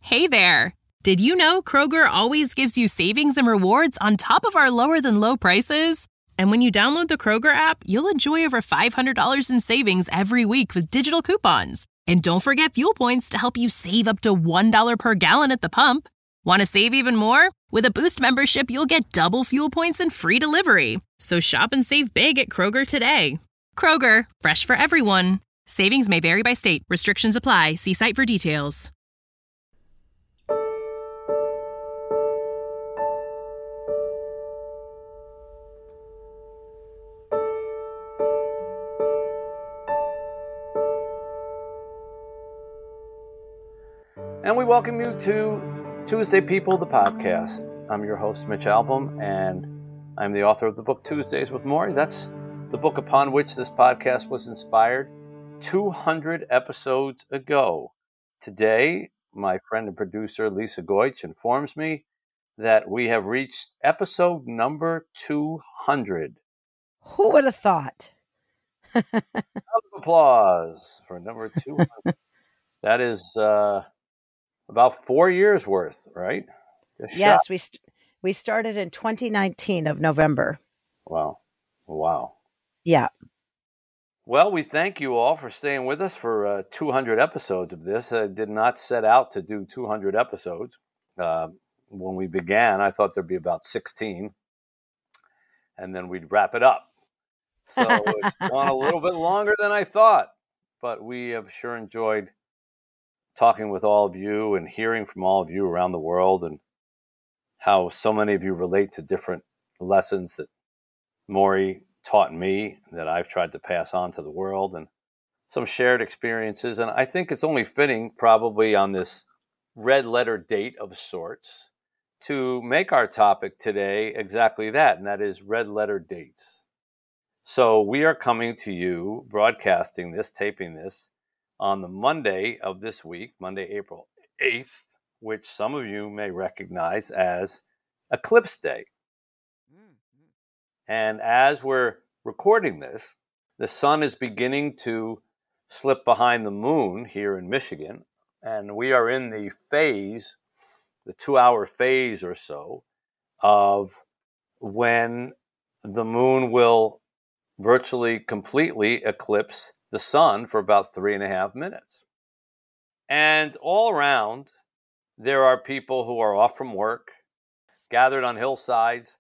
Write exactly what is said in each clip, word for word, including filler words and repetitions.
Hey there! Did you know Kroger always gives you savings and rewards on top of our lower-than-low prices? And when you download the Kroger app, you'll enjoy over five hundred dollars in savings every week with digital coupons. And don't forget fuel points to help you save up to one dollar per gallon at the pump. Want to save even more? With a Boost membership, you'll get double fuel points and free delivery. So shop and save big at Kroger today. Kroger, fresh for everyone. Savings may vary by state. Restrictions apply. See site for details. And we welcome you to Tuesday People, the podcast. I'm your host, Mitch Albom, and I'm the author of the book Tuesdays with Morrie. That's the book upon which this podcast was inspired two hundred episodes ago. Today, my friend and producer, Lisa Goich, informs me that we have reached episode number two hundred. Who would have thought? Round of applause for number two hundred. That is... Uh, About four years worth, right? Just yes, shot. we st- we started in twenty nineteen of November. Wow. Wow. Yeah. Well, we thank you all for staying with us for uh, two hundred episodes of this. I did not set out to do two hundred episodes. Uh, when we began, I thought there'd be about sixteen, and then we'd wrap it up. So it's gone a little bit longer than I thought, but we have sure enjoyed talking with all of you and hearing from all of you around the world, and how so many of you relate to different lessons that Morrie taught me that I've tried to pass on to the world, and some shared experiences. And I think it's only fitting, probably on this red letter date of sorts, to make our topic today exactly that, and that is red letter dates. So we are coming to you, broadcasting this, taping this, on the Monday of this week, Monday, April eighth, which some of you may recognize as Eclipse Day. Mm-hmm. And as we're recording this, the sun is beginning to slip behind the moon here in Michigan, and we are in the phase, the two-hour phase or so, of when the moon will virtually completely eclipse the sun for about three and a half minutes. And all around, there are people who are off from work, gathered on hillsides,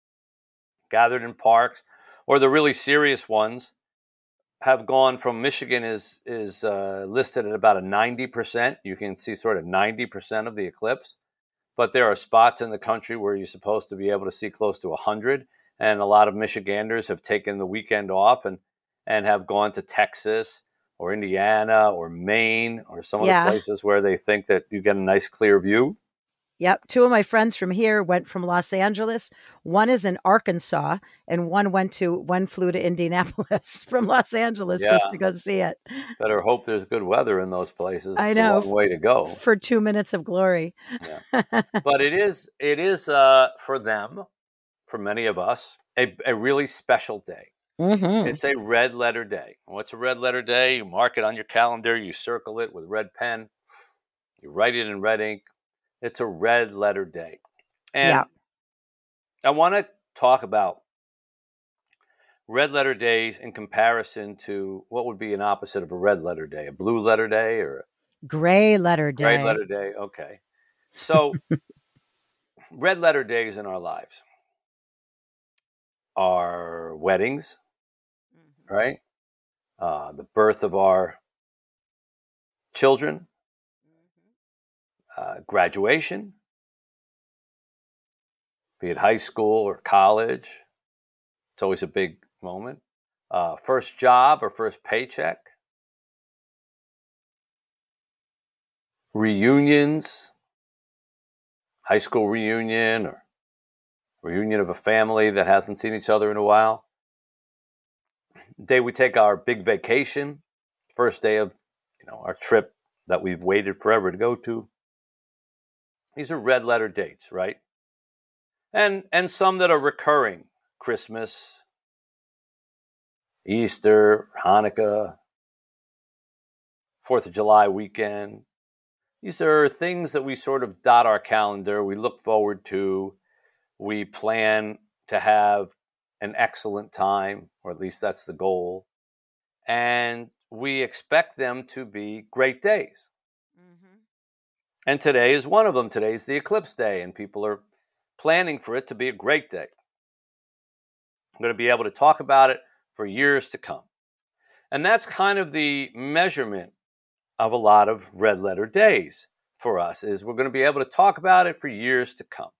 gathered in parks, or the really serious ones have gone from Michigan is is uh, listed at about a ninety percent. You can see sort of ninety percent of the eclipse. But there are spots in the country where you're supposed to be able to see close to one hundred. And a lot of Michiganders have taken the weekend off and and have gone to Texas or Indiana or Maine or some yeah. of the places where they think that you get a nice clear view. Yep. Two of my friends from here went from Los Angeles. One is in Arkansas, and one went to one flew to Indianapolis from Los Angeles yeah. just to go see it. Better hope there's good weather in those places. I it's know. a long way to go for two minutes of glory. yeah. But it is it is uh, for them, for many of us, a, a really special day. Mm-hmm. It's a red letter day. What's a red letter day? You mark it on your calendar. You circle it with red pen. You write it in red ink. It's a red letter day. And yeah. I want to talk about red letter days in comparison to what would be an opposite of a red letter day, a blue letter day or a gray letter day. Gray letter day. Okay. So red letter days in our lives are weddings, right? Uh, the birth of our children, uh, graduation, be it high school or college. It's always a big moment. Uh, first job or first paycheck. Reunions, high school reunion or reunion of a family that hasn't seen each other in a while. The day we take our big vacation, first day of you know our trip that we've waited forever to go to. These are red letter dates, right? And and some that are recurring. Christmas, Easter, Hanukkah, Fourth of July weekend, These are things that we sort of dot our calendar, we look forward to, we plan to have an excellent time, or at least that's the goal, and we expect them to be great days. Mm-hmm. And today is one of them. Today is the eclipse day, and people are planning for it to be a great day. I'm going to be able to talk about it for years to come. And that's kind of the measurement of a lot of red letter days for us, is we're going to be able to talk about it for years to come.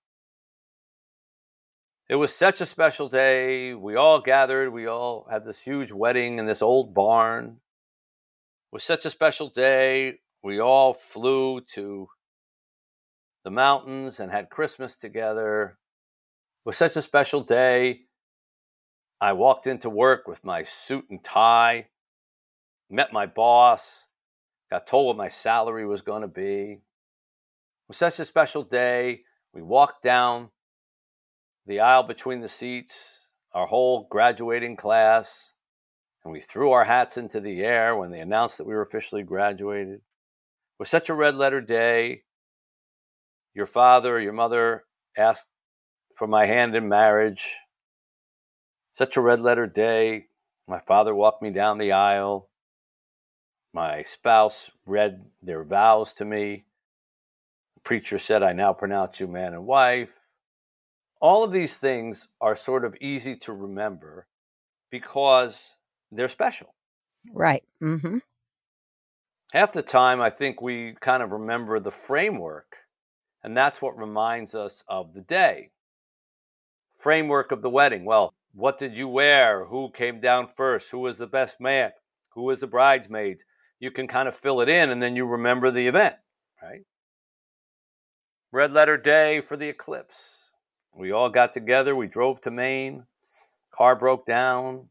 It was such a special day. We all gathered. We all had this huge wedding in this old barn. It was such a special day. We all flew to the mountains and had Christmas together. It was such a special day. I walked into work with my suit and tie, met my boss, got told what my salary was going to be. It was such a special day. We walked down the aisle between the seats, our whole graduating class, and we threw our hats into the air when they announced that we were officially graduated. It was such a red letter day. Your father or your mother asked for my hand in marriage. Such a red letter day. My father walked me down the aisle. My spouse read their vows to me. The preacher said, "I now pronounce you man and wife." All of these things are sort of easy to remember because they're special. Right. Mm-hmm. Half the time, I think we kind of remember the framework, and that's what reminds us of the day. Framework of the wedding. Well, what did you wear? Who came down first? Who was the best man? Who was the bridesmaid? You can kind of fill it in, and then you remember the event, right? Red letter day for the eclipse. We all got together. We drove to Maine. Car broke down.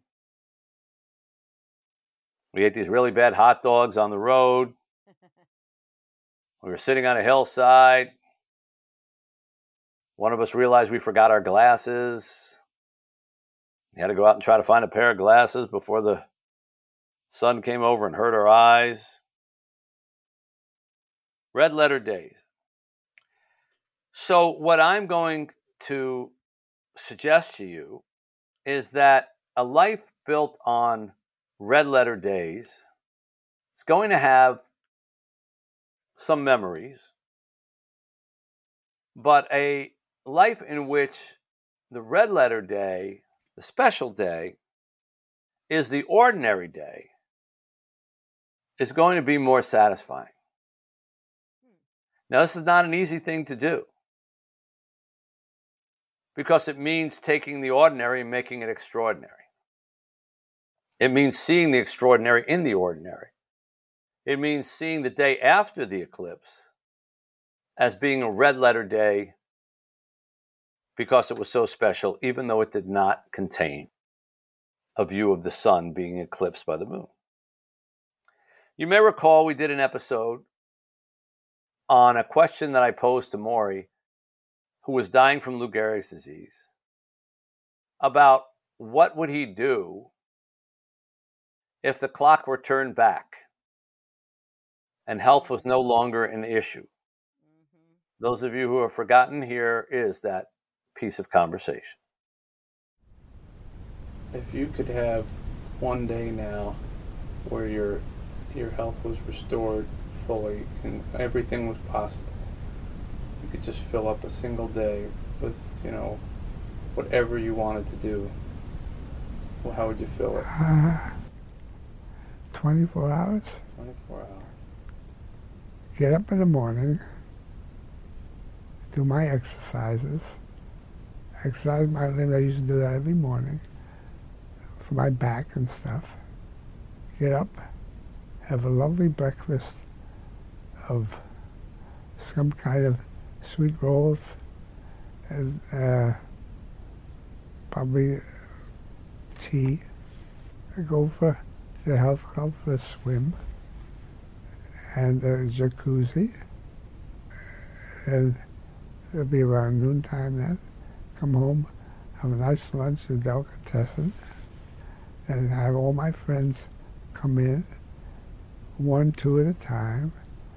We ate these really bad hot dogs on the road. We were sitting on a hillside. One of us realized we forgot our glasses. We had to go out and try to find a pair of glasses before the sun came over and hurt our eyes. Red letter days. So what I'm going to suggest to you is that a life built on red letter days is going to have some memories, but a life in which the red letter day, the special day, is the ordinary day, is going to be more satisfying. Now, this is not an easy thing to do, because it means taking the ordinary and making it extraordinary. It means seeing the extraordinary in the ordinary. It means seeing the day after the eclipse as being a red letter day because it was so special, even though it did not contain a view of the sun being eclipsed by the moon. You may recall we did an episode on a question that I posed to Maury, who was dying from Lou Gehrig's disease, about what would he do if the clock were turned back and health was no longer an issue. Mm-hmm. Those of you who have forgotten, here is that piece of conversation. If you could have one day now where your your health was restored fully and everything was possible, you could just fill up a single day with, you know, whatever you wanted to do, well, how would you fill it? Uh, twenty-four hours. twenty-four hours. Get up in the morning, do my exercises, exercise my limbs. I used to do that every morning for my back and stuff. Get up, have a lovely breakfast of some kind of sweet rolls, and uh, probably tea. I go for the health club for a swim and a jacuzzi, and it'll be around noontime then. Come home, have a nice lunch with delicatessen, and have all my friends come in, one, two at a time,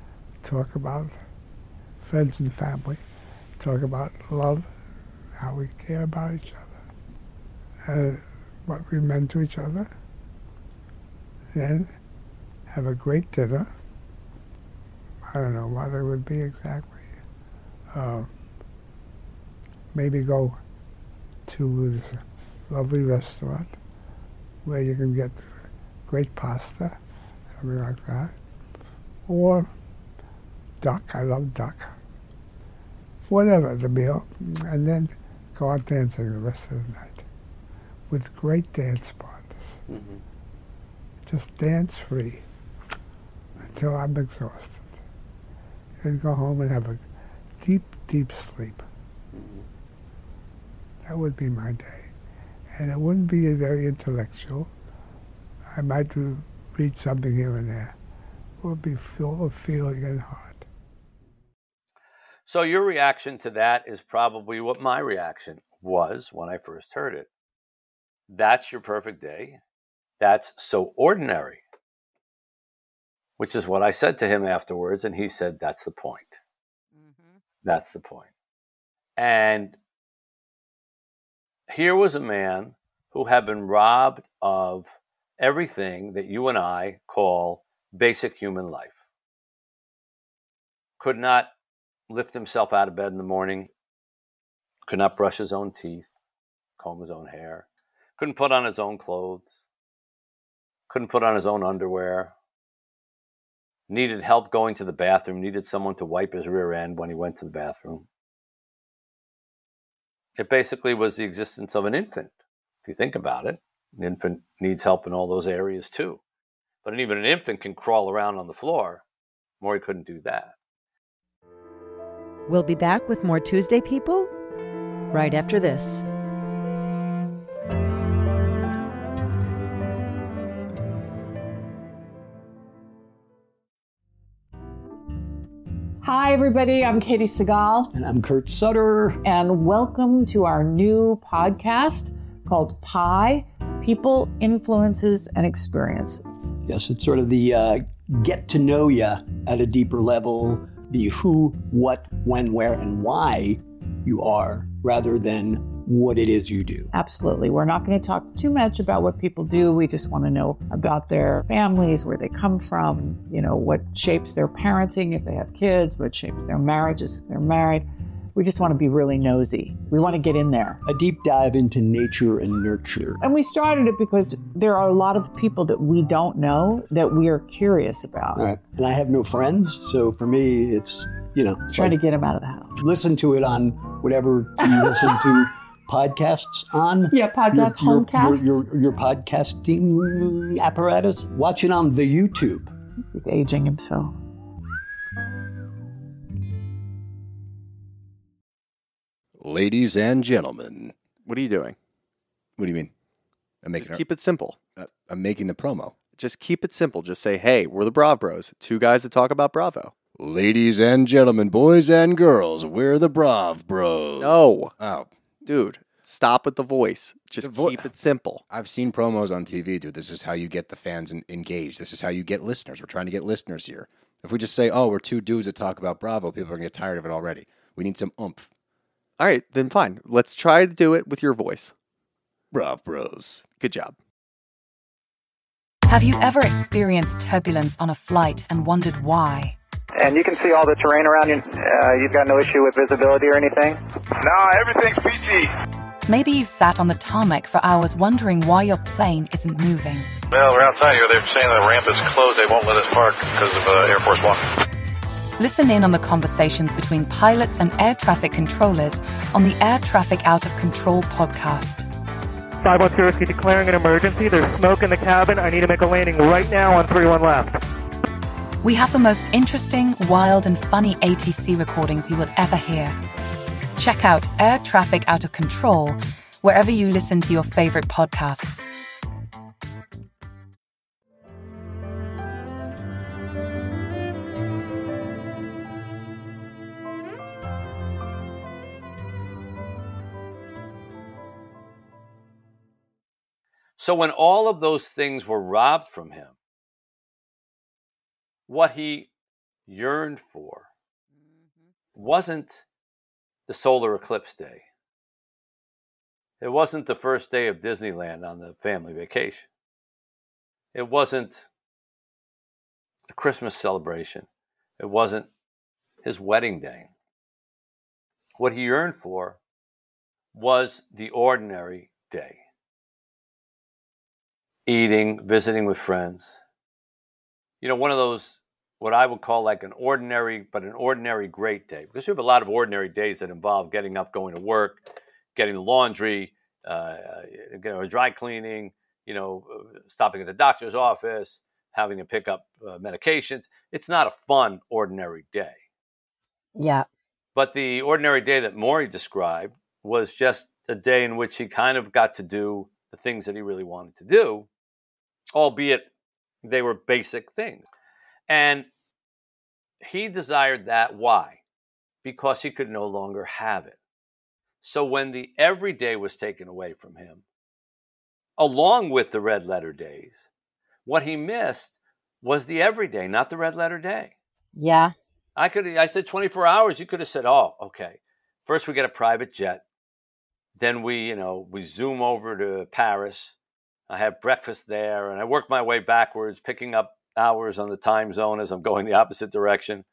talk about friends and family, talk about love, how we care about each other, uh, what we meant to each other, then have a great dinner. I don't know what it would be exactly. Uh, maybe go to this lovely restaurant where you can get great pasta, something like that. Or duck, I love duck. Whatever the meal, and then go out dancing the rest of the night with great dance partners. Mm-hmm. Just dance free until I'm exhausted. And go home and have a deep, deep sleep. Mm-hmm. That would be my day. And it wouldn't be very intellectual. I might re- read something here and there. It would be full of feeling and heart. So your reaction to that is probably what my reaction was when I first heard it. That's your perfect day. That's so ordinary. Which is what I said to him afterwards, and he said, that's the point. Mm-hmm. That's the point. And here was a man who had been robbed of everything that you and I call basic human life. Could not lift himself out of bed in the morning, could not brush his own teeth, comb his own hair, couldn't put on his own clothes, couldn't put on his own underwear, needed help going to the bathroom, needed someone to wipe his rear end when he went to the bathroom. It basically was the existence of an infant. If you think about it, an infant needs help in all those areas too. But even an infant can crawl around on the floor. Maury couldn't do that. We'll be back with more Tuesday People right after this. Hi, everybody. I'm Katie Segal. And I'm Kurt Sutter. And welcome to our new podcast called Pi, People, Influences, and Experiences. Yes, it's sort of the uh, get to know you at a deeper level, the who, what, when, where, and why you are, rather than what it is you do. Absolutely. We're not going to talk too much about what people do. We just want to know about their families, where they come from, you know, what shapes their parenting if they have kids, what shapes their marriages if they're married. We just want to be really nosy. We want to get in there. A deep dive into nature and nurture. And we started it because there are a lot of people that we don't know that we are curious about. Right. And I have no friends, so for me, it's, you know. Trying like, to get them out of the house. Listen to it on whatever you listen to podcasts on. Yeah, podcast, your, your, homecasts. Your, your, your podcasting apparatus. Watch it on the YouTube. He's aging himself. Ladies and gentlemen. What are you doing? What do you mean? I'm making Just keep it simple. Uh, I'm making the promo. Just keep it simple. Just say, hey, we're the Brav Bros. Two guys that talk about Bravo. Ladies and gentlemen, boys and girls, we're the Brav Bros. No. Oh. Dude, stop with the voice. Just The vo- keep it simple. I've seen promos on T V, dude. This is how you get the fans en- engaged. This is how you get listeners. We're trying to get listeners here. If we just say, oh, we're two dudes that talk about Bravo, people are going to get tired of it already. We need some oomph. All right, then fine. Let's try to do it with your voice. Brav Bros. Good job. Have you ever experienced turbulence on a flight and wondered why? And you can see all the terrain around you. Uh, you've got no issue with visibility or anything? No, everything's peachy. Maybe you've sat on the tarmac for hours wondering why your plane isn't moving. Well, we're outside here. They're saying the ramp is closed. They won't let us park because of uh, Air Force One. Listen in on the conversations between pilots and air traffic controllers on the Air Traffic Out of Control podcast. five one zero, declaring an emergency. There's smoke in the cabin. I need to make a landing right now on three one left. We have the most interesting, wild, and funny A T C recordings you will ever hear. Check out Air Traffic Out of Control wherever you listen to your favorite podcasts. So when all of those things were robbed from him, what he yearned for wasn't the solar eclipse day. It wasn't the first day of Disneyland on the family vacation. It wasn't a Christmas celebration. It wasn't his wedding day. What he yearned for was the ordinary day. Eating, visiting with friends. You know, one of those, what I would call like an ordinary, but an ordinary great day. Because we have a lot of ordinary days that involve getting up, going to work, getting the laundry, uh, you know, dry cleaning, you know, stopping at the doctor's office, having to pick up uh, medications. It's not a fun, ordinary day. Yeah. But the ordinary day that Maury described was just a day in which he kind of got to do the things that he really wanted to do, albeit they were basic things. And he desired that. Why? Because he could no longer have it. So when the everyday was taken away from him, along with the red letter days, what he missed was the everyday, not the red letter day. Yeah. I could. I said twenty-four hours. You could have said, oh, okay. First we get a private jet. Then we, you know, we zoom over to Paris. I have breakfast there, and I work my way backwards, picking up hours on the time zone as I'm going the opposite direction.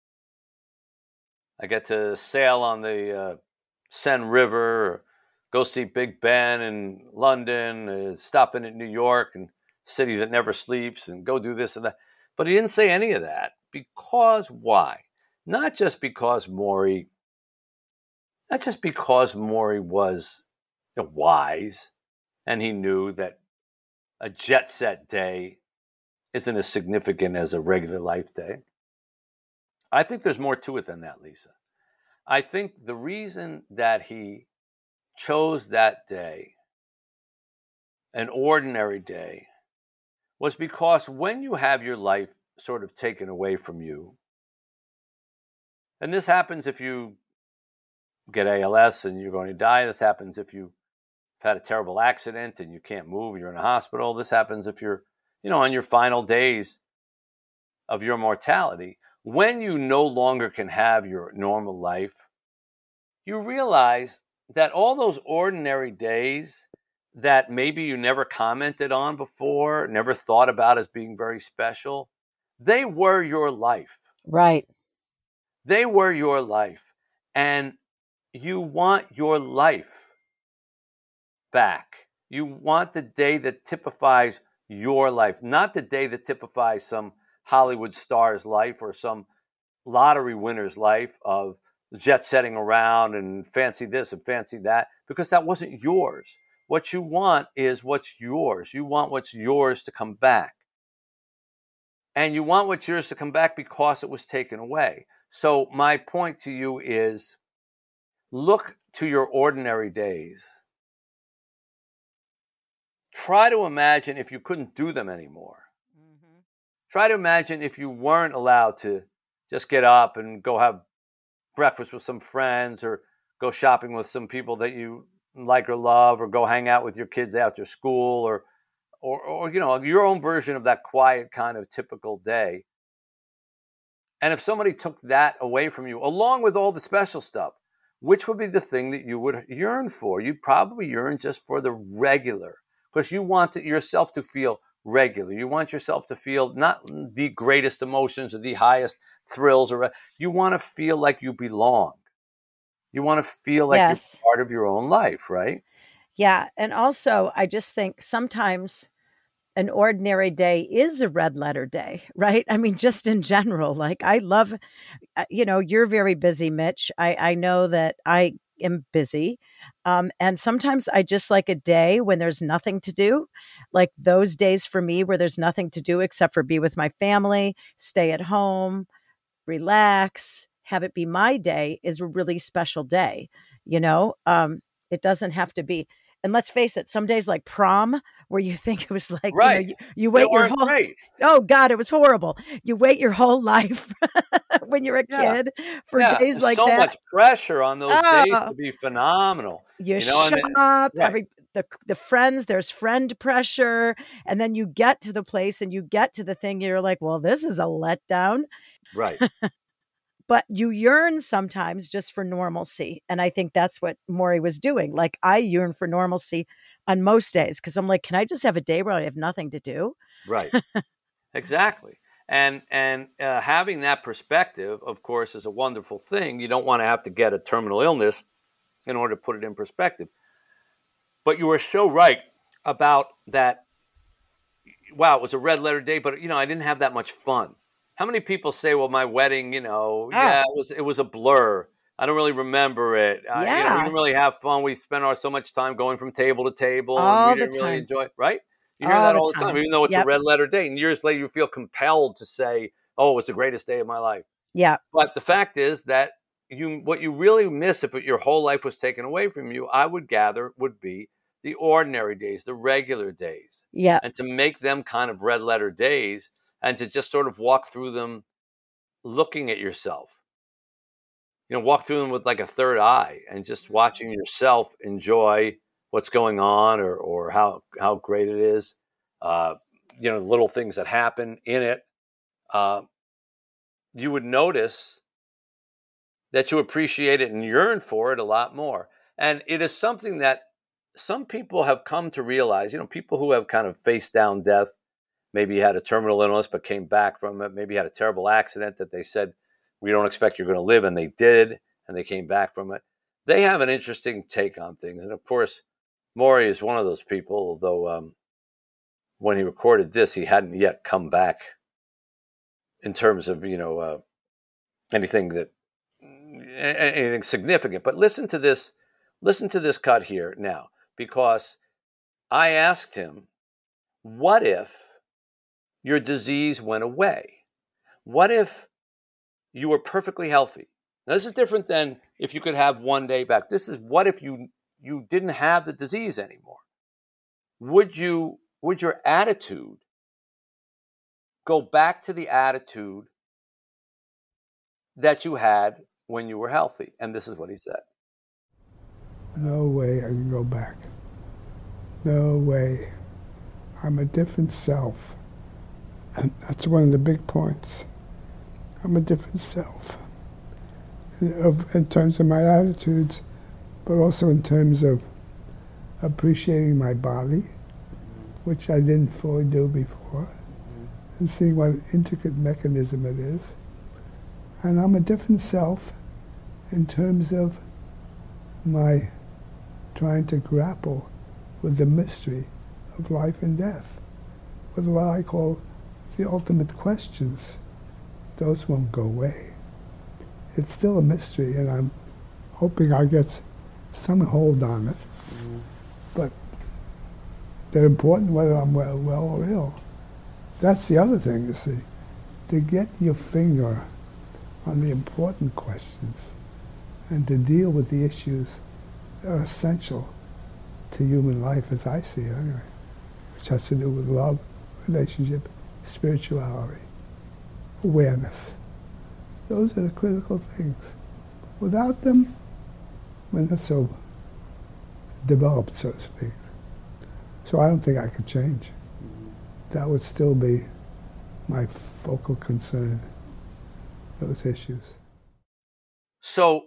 I get to sail on the uh, Seine River, or go see Big Ben in London, uh, stop in at New York, and city that never sleeps, and go do this and that. But he didn't say any of that. Because why? Not just because Maury, not just because Maury was you know, wise, and he knew that a jet set day isn't as significant as a regular life day. I think there's more to it than that, Lisa. I think the reason that he chose that day, an ordinary day, was because when you have your life sort of taken away from you, and this happens if you get A L S and you're going to die. This happens if you've had a terrible accident and you can't move, you're in a hospital. This happens if you're, you know, on your final days of your mortality. When you no longer can have your normal life, you realize that all those ordinary days that maybe you never commented on before, never thought about as being very special, they were your life. Right. They were your life. And you want your life back. You want the day that typifies your life, not the day that typifies some Hollywood star's life or some lottery winner's life of jet setting around and fancy this and fancy that, because that wasn't yours. What you want is what's yours. You want what's yours to come back. And you want what's yours to come back because it was taken away. So my point to you is, look to your ordinary days. Try to imagine if you couldn't do them anymore. Mm-hmm. Try to imagine if you weren't allowed to just get up and go have breakfast with some friends or go shopping with some people that you like or love, or go hang out with your kids after school, or Or, or, you know, your own version of that quiet kind of typical day. And if somebody took that away from you, along with all the special stuff, which would be the thing that you would yearn for? You'd probably yearn just for the regular, because you want to, yourself to feel regular. You want yourself to feel not the greatest emotions or the highest thrills, or you want to feel like you belong. You want to feel like yes. you're part of your own life, right? Yeah. And also, I just think sometimes an ordinary day is a red letter day, right? I mean, just in general, like I love, you know, you're very busy, Mitch. I, I know that I am busy. Um, and sometimes I just like a day when there's nothing to do, like those days for me where there's nothing to do except for be with my family, stay at home, relax, have it be my day is a really special day. You know, um, it doesn't have to be. And let's face it, some days like prom, where you think it was like, right. you know, you, you wait your whole, great. oh God, it was horrible. You wait your whole life when you're a yeah. kid for yeah. days There's like so that. So much pressure on those oh. days to be phenomenal. You, you know, shop, and then, right. every, the, the friends, there's friend pressure. And then you get to the place and you get to the thing, you're like, well, this is a letdown. Right. But you yearn sometimes just for normalcy. And I think that's what Maury was doing. Like, I yearn for normalcy on most days because I'm like, can I just have a day where I have nothing to do? Right. Exactly. And and uh, having that perspective, of course, is a wonderful thing. You don't want to have to get a terminal illness in order to put it in perspective. But you were so right about that. Wow, it was a red letter day, but, you know, I didn't have that much fun. How many people say, well, my wedding, you know, Oh. yeah, it was it was a blur. I don't really remember it. Uh, you know, we Yeah. didn't really have fun. We spent our so much time going from table to table, All and we the didn't really time. enjoy it, right? You hear All that the all the time, time. even though it's Yep. a red letter day. And years later, you feel compelled to say, oh, it was the greatest day of my life. Yeah. But the fact is that you, what you really miss if your whole life was taken away from you, I would gather, would be the ordinary days, the regular days. Yeah. And to make them kind of red letter days and to just sort of walk through them looking at yourself. You know, walk through them with like a third eye and just watching yourself enjoy what's going on or or how how great it is. Uh, you know, little things that happen in it. Uh, you would notice that you appreciate it and yearn for it a lot more. And it is something that some people have come to realize, you know, people who have kind of faced down death, maybe had a terminal illness but came back from it, maybe had a terrible accident that they said, we don't expect you're going to live, and they did, and they came back from it. They have an interesting take on things. And of course, Maury is one of those people, although um, when he recorded this, he hadn't yet come back in terms of, you know, uh, anything that, anything significant. But listen to this, listen to this cut here now, because I asked him, what if your disease went away? What if you were perfectly healthy? Now, this is different than if you could have one day back. This is what if you you didn't have the disease anymore? Would you would your attitude go back to the attitude that you had when you were healthy? And this is what he said. No way I can go back. No way. I'm a different self. And that's one of the big points. I'm a different self of, in terms of my attitudes, but also in terms of appreciating my body, which I didn't fully do before, and seeing what an intricate mechanism it is. And I'm a different self in terms of my trying to grapple with the mystery of life and death, with what I call the ultimate questions. Those won't go away. It's still a mystery, and I'm hoping I get some hold on it. Mm-hmm. But they're important whether I'm well, well or ill. That's the other thing, you see. To get your finger on the important questions and to deal with the issues that are essential to human life, as I see it anyway, which has to do with love, relationship, spirituality, awareness. Those are the critical things. Without them, we're not so developed, so to speak. So I don't think I could change. Mm-hmm. That would still be my focal concern, those issues. So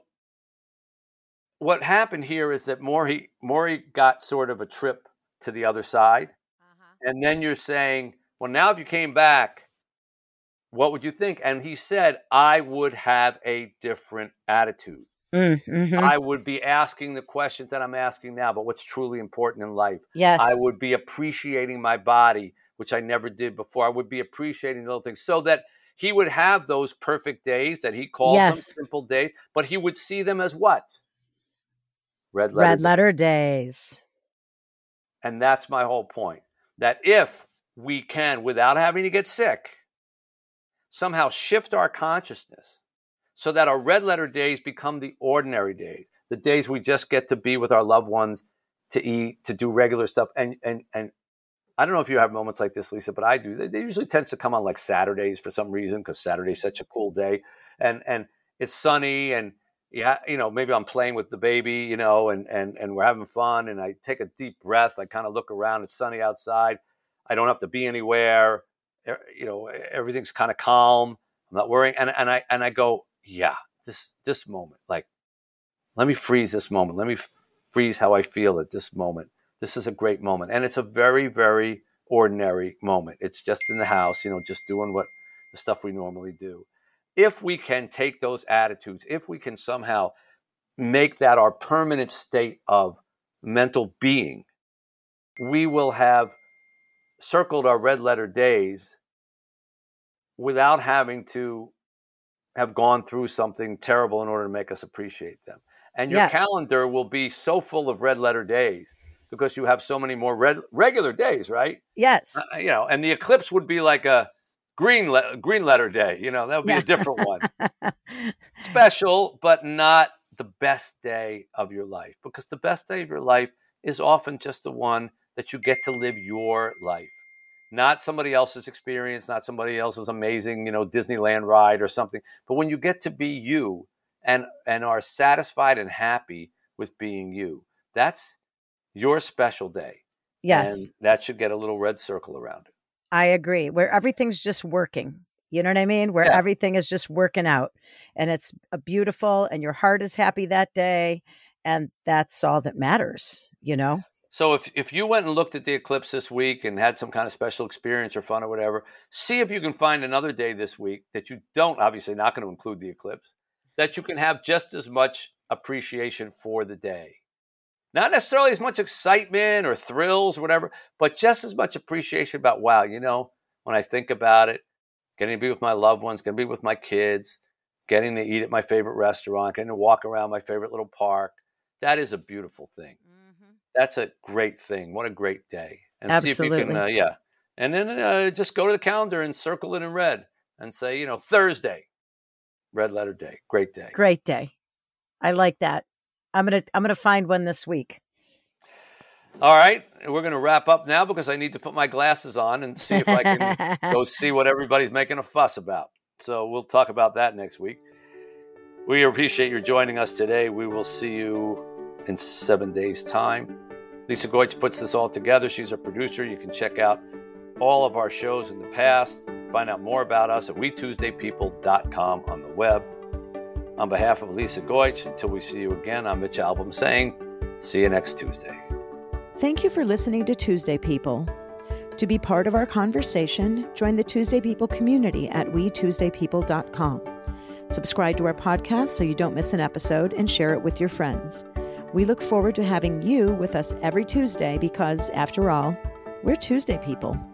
what happened here is that Maury, Maury got sort of a trip to the other side. Uh-huh. And then you're saying, well, now if you came back, what would you think? And he said, I would have a different attitude. Mm-hmm. I would be asking the questions that I'm asking now, but what's truly important in life. Yes. I would be appreciating my body, which I never did before. I would be appreciating little things so that he would have those perfect days that he called Yes. them simple days, but he would see them as what? Red letter, Red days. letter days. And that's my whole point. That if we can, without having to get sick, somehow shift our consciousness so that our red letter days become the ordinary days, the days we just get to be with our loved ones, to eat, to do regular stuff. And and and I don't know if you have moments like this, Lisa, but I do. They, they usually tend to come on like Saturdays for some reason, because Saturday's such a cool day. And and it's sunny, and yeah, you know, maybe I'm playing with the baby, you know, and and and we're having fun, and I take a deep breath. I kind of look around. It's sunny outside. I don't have to be anywhere. You know, everything's kind of calm. I'm not worrying. And, and I and I go, yeah, this this moment, like, let me freeze this moment. Let me f- freeze how I feel at this moment. This is a great moment. And it's a very, very ordinary moment. It's just in the house, you know, just doing what the stuff we normally do. If we can take those attitudes, if we can somehow make that our permanent state of mental being, we will have circled our red letter days without having to have gone through something terrible in order to make us appreciate them. And your Yes. calendar will be so full of red letter days because you have so many more red regular days, right? Yes. Uh, you know, and the eclipse would be like a green le- green letter day. You know, that would be Yeah. a different one. Special, but not the best day of your life, because the best day of your life is often just the one that you get to live your life, not somebody else's experience, not somebody else's amazing, you know, Disneyland ride or something. But when you get to be you and and are satisfied and happy with being you, that's your special day. Yes. And that should get a little red circle around it. I agree. Where everything's just working. You know what I mean? Where Yeah. everything is just working out and it's a beautiful and your heart is happy that day. And that's all that matters, you know? So if, if you went and looked at the eclipse this week and had some kind of special experience or fun or whatever, see if you can find another day this week that you don't, obviously not going to include the eclipse, that you can have just as much appreciation for the day. Not necessarily as much excitement or thrills or whatever, but just as much appreciation about, wow, you know, when I think about it, getting to be with my loved ones, getting to be with my kids, getting to eat at my favorite restaurant, getting to walk around my favorite little park, that is a beautiful thing. Mm-hmm. That's a great thing. What a great day. And Absolutely. see if you can, uh, yeah. And then uh, just go to the calendar and circle it in red and say, you know, Thursday, red letter day, great day. Great day. I like that. I'm going to, I'm going to find one this week. All right. We're going to wrap up now because I need to put my glasses on and see if I can go see what everybody's making a fuss about. So we'll talk about that next week. We appreciate your joining us today. We will see you in seven days' time. Lisa Goich puts this all together. She's our producer. You can check out all of our shows in the past. Find out more about us at we tuesday people dot com on the web. On behalf of Lisa Goich, until we see you again, I'm Mitch Albom saying, see you next Tuesday. Thank you for listening to Tuesday People. To be part of our conversation, join the Tuesday People community at we tuesday people dot com. Subscribe to our podcast so you don't miss an episode and share it with your friends. We look forward to having you with us every Tuesday because, after all, we're Tuesday People.